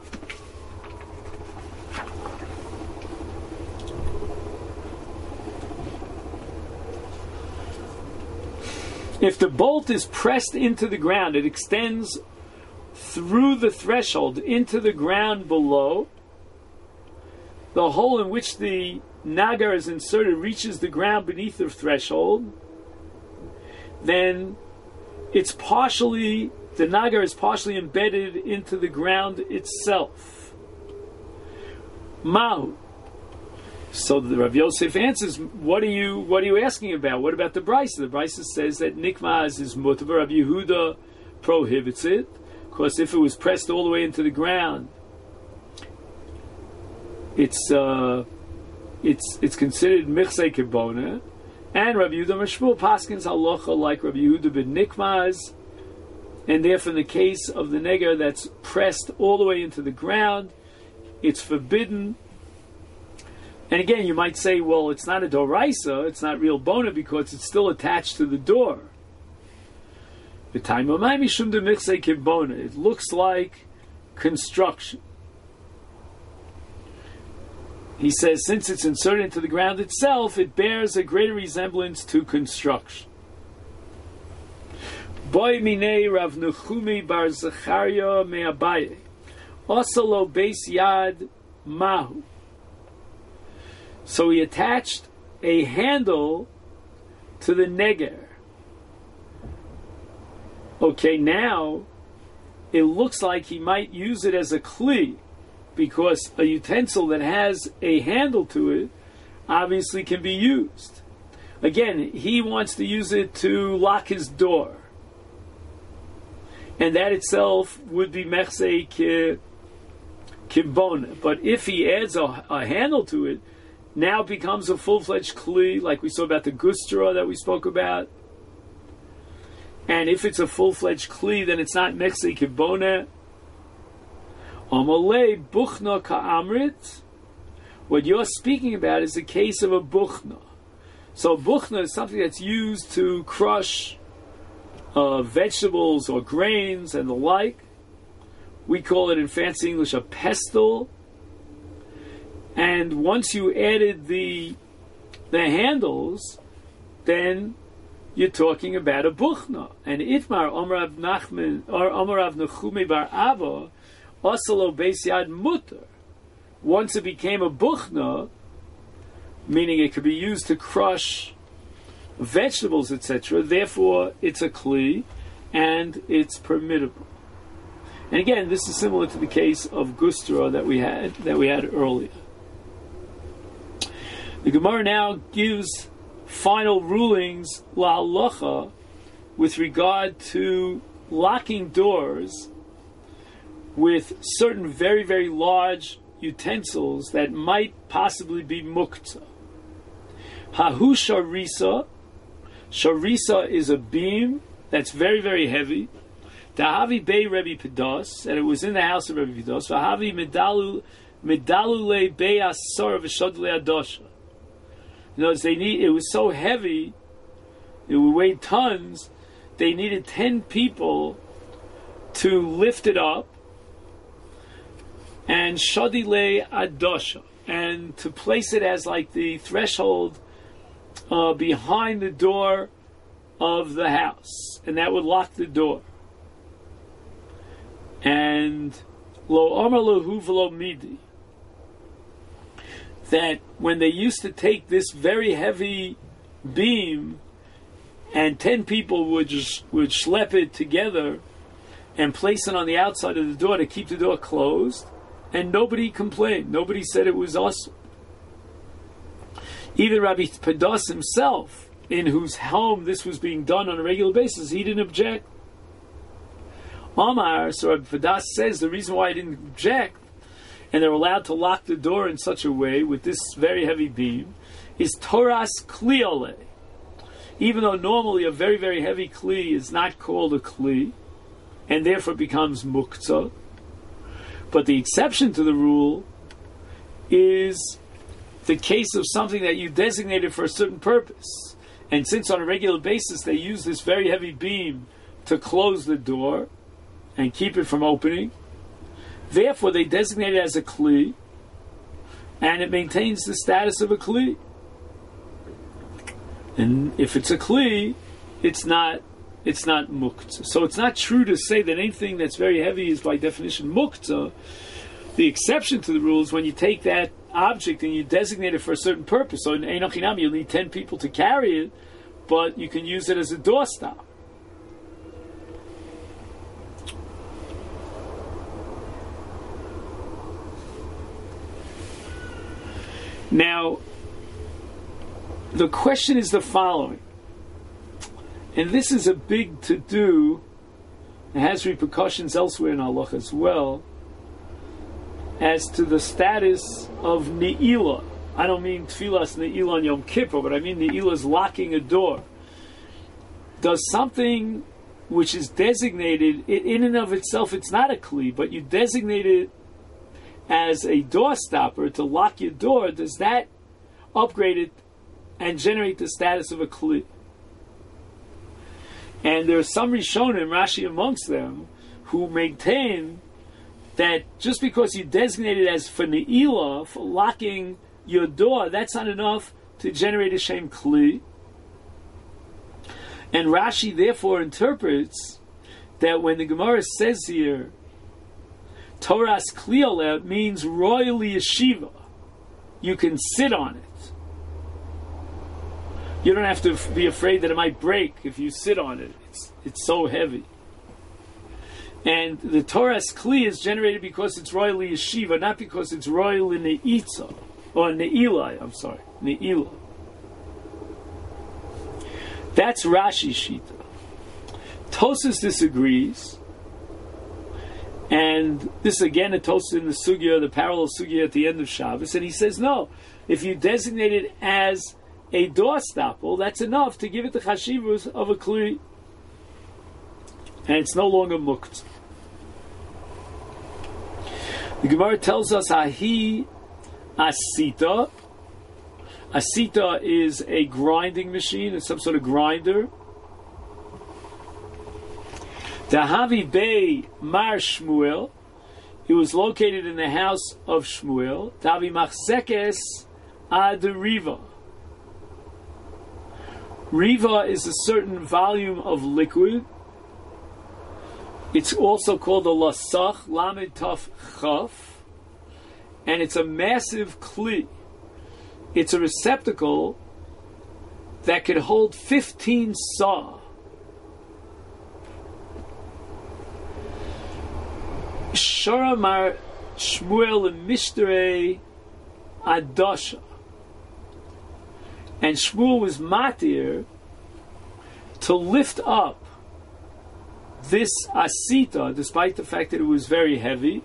If the bolt is pressed into the ground, it extends through the threshold into the ground below. The hole in which the nagar is inserted reaches the ground beneath the threshold. Then it's partially, the nagar is partially embedded into the ground itself. Mahu. So the Rav Yosef answers, what are you what are you asking about? What about the Brisa? The Brisa says that nikmaz is mutar. Rav Yehuda prohibits it, because if it was pressed all the way into the ground, it's uh, it's it's considered michsei kibona. And Rav Yehuda Mashmuel paskins halacha like Rav Yehuda ben nikmaz, and therefore in the case of the neger that's pressed all the way into the ground, it's forbidden. And again, you might say, well, it's not a doraisa, it's not real bona because it's still attached to the door. It looks like construction. He says, since it's inserted into the ground itself, it bears a greater resemblance to construction. Boy minei Rav Nechumi bar Zecharia me'abaye, osalo beis yad mahu. So he attached a handle to the neger. Okay, now it looks like he might use it as a kli, because a utensil that has a handle to it obviously can be used. Again, he wants to use it to lock his door, and that itself would be mechsei kibona. But if he adds a, a handle to it, now it becomes a full-fledged kli, like we saw about the gustra that we spoke about. And if it's a full-fledged kli, then it's not mechsei kibona. Amalei buchna ka'amrit. What you're speaking about is the case of a buchna. So buchna is something that's used to crush uh, vegetables or grains and the like. We call it in fancy English a pestle. And once you added the the handles, then you're talking about a buchna. And itmar Omrav Nachman or Omrav Nechume bar Ava osalo beis yad mutar. Once it became a buchna, meaning it could be used to crush vegetables, et cetera. Therefore, it's a kli, and it's permissible. And again, this is similar to the case of gustra that we had that we had earlier. The Gemara now gives final rulings la halacha with regard to locking doors with certain very, very large utensils that might possibly be muktzah. Hahu sharisa. Sharisa is a beam that's very, very heavy. Dahavi bei Rebbe Pedos, and it was in the house of Rebbe Pedos. Vahavi medalu medalule bei asor v'shodle adosha. In other words, they need, it was so heavy, it weighed tons, they needed ten people to lift it up, and shodile adosha, and to place it as like the threshold uh, behind the door of the house, and that would lock the door. And lo amar lahu v'lo midi, that when they used to take this very heavy beam, and ten people would just, would schlep it together and place it on the outside of the door to keep the door closed, and nobody complained. Nobody said it was awesome. Even Rabbi Padas himself, in whose home this was being done on a regular basis, he didn't object. Omar, so Rabbi Padas says the reason why he didn't object, and they're allowed to lock the door in such a way with this very heavy beam, is Toras Kliole. Even though normally a very, very heavy Kli is not called a Kli, and therefore becomes Muktzah, but the exception to the rule is the case of something that you designated for a certain purpose. And since on a regular basis they use this very heavy beam to close the door and keep it from opening, therefore they designate it as a Kli, and it maintains the status of a Kli. And if it's a Kli, it's not it's not Muktzah. So it's not true to say that anything that's very heavy is by definition Muktzah. The exception to the rule is when you take that object and you designate it for a certain purpose. So in Einoch Hinami, you'll need ten people to carry it, but you can use it as a doorstop. Now, the question is the following, and this is a big to-do. It has repercussions elsewhere in Halach as well, as to the status of Ne'ilah. I don't mean Tfilas Ne'ilah on Yom Kippur, but I mean Ne'ilah is locking a door. Does something which is designated, in and of itself it's not a Kli, but you designate it as a door stopper to lock your door, does that upgrade it and generate the status of a Kli? And there are some Rishonim, Rashi amongst them, who maintain that just because you designate it as for Ne'ilah, for locking your door, that's not enough to generate a Shem Kli. And Rashi therefore interprets that when the Gemara says here, Toras Kliole means royally yeshiva. You can sit on it. You don't have to be afraid that it might break if you sit on it. It's, it's so heavy. And the Toras Kli is generated because it's royally yeshiva, not because it's royally ne'itza, or ne'ilah, I'm sorry, ne'ilah. That's Rashi Shita. Tosas disagrees. And this is again a Tosas in the Sugya, the parallel Sugya at the end of Shabbos, and he says, no, if you designate it as a doorstopper, that's enough to give it the chashivus of a Kli. And it's no longer mukt. The Gemara tells us, Ahi Asita. Asita is a grinding machine, it's some sort of grinder. Dahavi Bey Mar Shmuel. It was located in the house of Shmuel. Davi Machsekes Ad Riva. Riva is a certain volume of liquid. It's also called a lasach, lamed taf chaf, and it's a massive kli. It's a receptacle that could hold fifteen saw. Sharamar Shmuel Mishtere Adasha. And Shmuel was matir to lift up this asita, despite the fact that it was very heavy,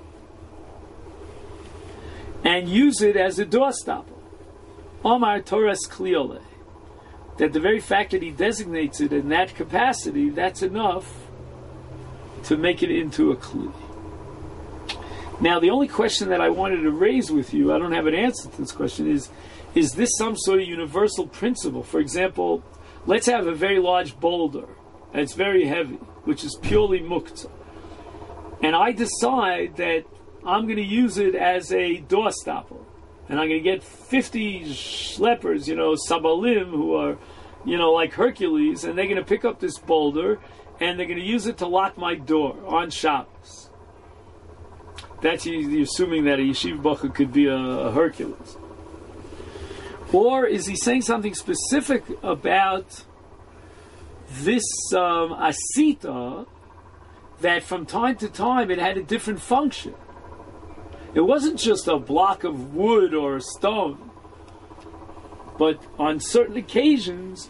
and use it as a doorstopper. Omar Toras Kliole. That the very fact that he designates it in that capacity, that's enough to make it into a Kli. Now, the only question that I wanted to raise with you, I don't have an answer to this question, is is this some sort of universal principle? For example, let's have a very large boulder, and it's very heavy, which is purely muktzah. And I decide that I'm going to use it as a doorstopper. And I'm going to get fifty schleppers, you know, sabalim, who are you know, like Hercules, and they're going to pick up this boulder and they're going to use it to lock my door on Shabbos. That's you're assuming that a yeshiva bacher could be a, a Hercules. Or is he saying something specific about this um, asita, that from time to time it had a different function? It wasn't just a block of wood or a stone, but on certain occasions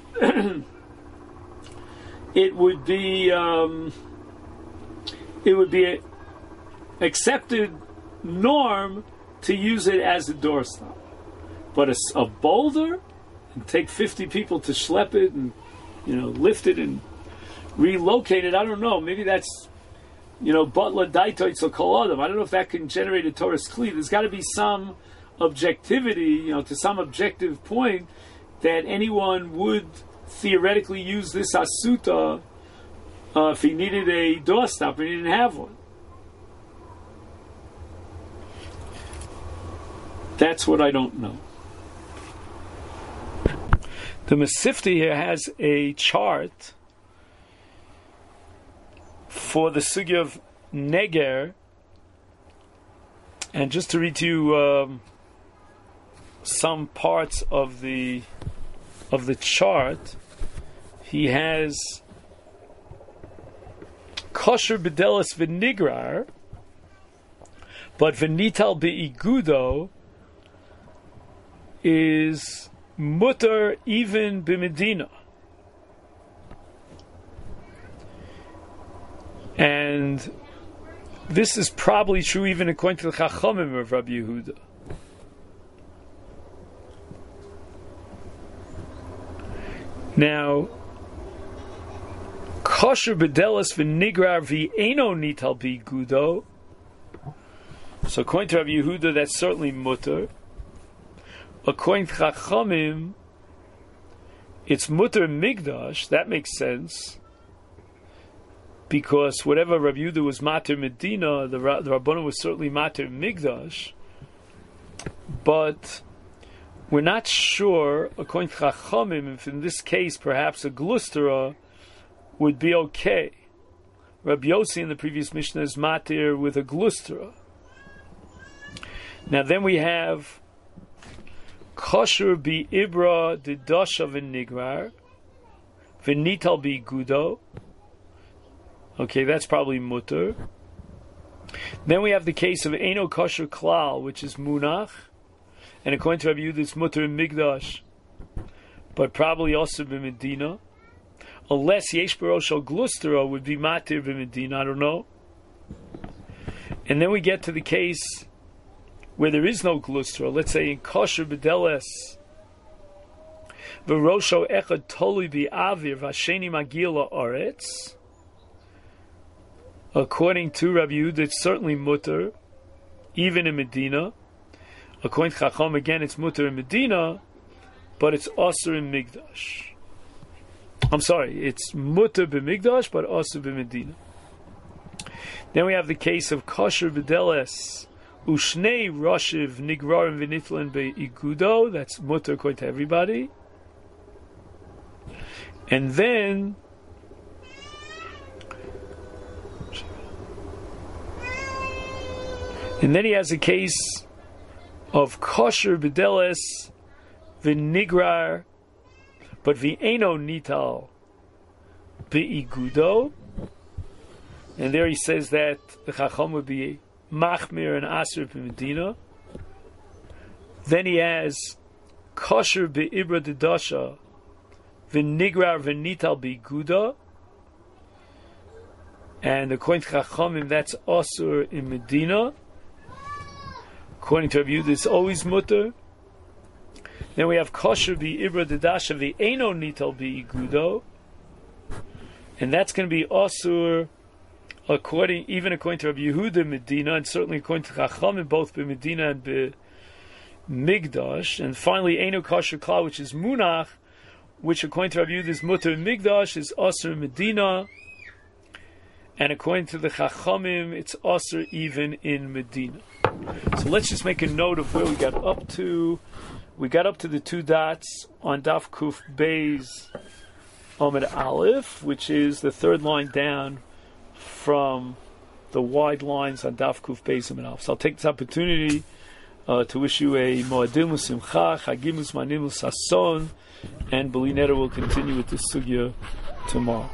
it would be um, it would be an accepted norm to use it as a doorstop. But a, a boulder, and take fifty people to schlep it and, you know, lift it and relocate it, I don't know. Maybe that's, you know, butler daitoitz or kol adam. I don't know if that can generate a Torah's kli. There's got to be some objectivity, you know, to some objective point that anyone would theoretically use this asuta uh, if he needed a doorstop and he didn't have one. That's what I don't know. The Mesifti here has a chart for the sugya of Neger, and just to read to you um, some parts of the of the chart, he has kosher bedelis v'nigrar, but v'nital be'igudo is mutter even b'medina. And this is probably true even according to the Chachamim of Rabbi Yehuda. Now, kosher bedelis v'nigrar v'eno nital b'igudo. So according to Rabbi Yehuda, that's certainly mutter. According to Chachamim, it's mutter migdash. That makes sense, because whatever Rabbi Yehuda was mater Medina, the, the Rabbanan was certainly mater migdash. But we're not sure, according to Chachamim, if in this case perhaps a glustera would be okay. Rabbi Yossi in the previous Mishnah is mater with a glustera. Now then we have kosher bi ibra didasha v'nigrar v'nital bi gudo. Okay, that's probably mutter. Then we have the case of eno kosher klal, which is munach, and according to Rabbi Yehuda, it's mutter in migdash, but probably also b'medina, unless yesh barosh al glustera would be matir b'medina. I don't know. And then we get to the case where there is no glustera. Let's say in kosher bedeles v'rosho echad tolui bi'avir v'asheni magila oretz. According to Rabbi Yehuda, it's certainly mutter, even in Medina. According to Chacham, again, it's mutter in Medina, but it's osur in Migdash. I'm sorry, it's mutter b'Migdash, but osur b'Medina. Then we have the case of kosher bedeles Ushnei Roshiv Nigrarim Vinitlan Be'igudo. That's mutter according to everybody. And then and then he has a case of kosher bedeles Vinigrar, but Vi'eno Nital Be'igudo. And there he says that the Chacham would be Machmir and Asr b'Medina. Then he has kosher be'ibra dedasha v'nigrar v'nital be'guda, and according to Chachamim, that's Asur in Medina. According to Rabbi Yehuda, it's always mutter. Then we have kosher be'ibra dedasha v'eno nital be'igudo, and that's going to be Asur according, even according to Rabbi Yehuda, Medina, and certainly according to Chachamim, both be Medina and be Migdash. And finally, Eino Kosher Klal, which is Munach, which according to Rabbi Yehuda is Mutter in Migdash, is Asr Medina, and according to the Chachamim, it's Asr even in Medina. So let's just make a note of where we got up to. We got up to the two dots on Daf Kuf Beis Amud Aleph, which is the third line down from the wide lines on Daf Kuf Beis Amud Aleph. So I'll take this opportunity uh, to wish you a Moadim U'Simcha, Chagim U'Zmanim U'Sason, and Bali Neder will continue with this sugya tomorrow.